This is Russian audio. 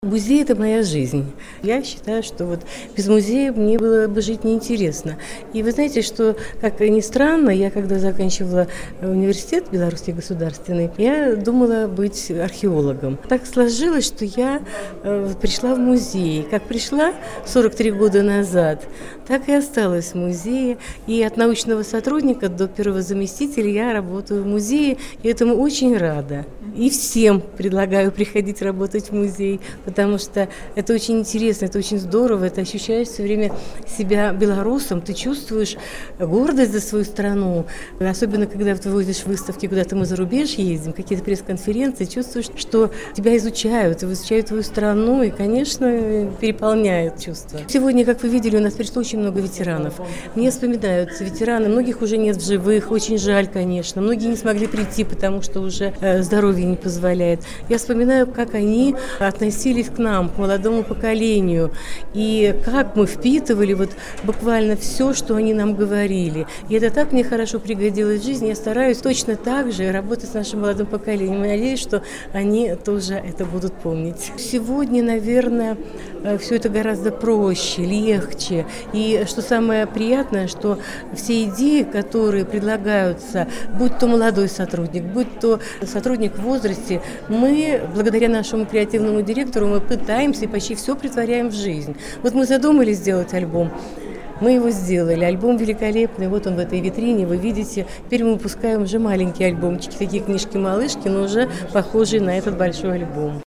Музей – это моя жизнь. Я считаю, что вот без музея мне было бы жить неинтересно. И вы знаете, что, как ни странно, я когда заканчивала университет Белорусский государственный, я думала быть археологом. Так сложилось, что я пришла в музей. Как пришла 43 года назад, так и осталась в музее. И от научного сотрудника до первого заместителя я работаю в музее, и этому очень рада. И всем предлагаю приходить работать в музей, потому что это очень интересно, это очень здорово, ты ощущаешь все время себя белорусом, ты чувствуешь гордость за свою страну, особенно когда ты возишь выставки, куда-то мы за рубеж ездим, какие-то пресс-конференции, чувствуешь, что тебя изучают твою страну, и, конечно, переполняют чувства. Сегодня, как вы видели, у нас пришло очень много ветеранов. Мне вспоминаются ветераны, многих уже нет в живых, очень жаль, конечно, многие не смогли прийти, потому что уже здоровье не позволяет. Я вспоминаю, как они относились к нам, к молодому поколению, и как мы впитывали вот буквально все, что они нам говорили. И это так мне хорошо пригодилось в жизни. Я стараюсь точно так же работать с нашим молодым поколением. И надеюсь, что они тоже это будут помнить. Сегодня, наверное, все это гораздо проще, легче. И что самое приятное, что все идеи, которые предлагаются, будь то молодой сотрудник, будь то сотрудник в возрасте, мы, благодаря нашему креативному директору, мы пытаемся и почти все претворяем в жизнь. Вот мы задумали сделать альбом, мы его сделали. Альбом великолепный, вот он в этой витрине, вы видите. Теперь мы выпускаем уже маленькие альбомчики, такие книжки-малышки, но уже похожие на этот большой альбом.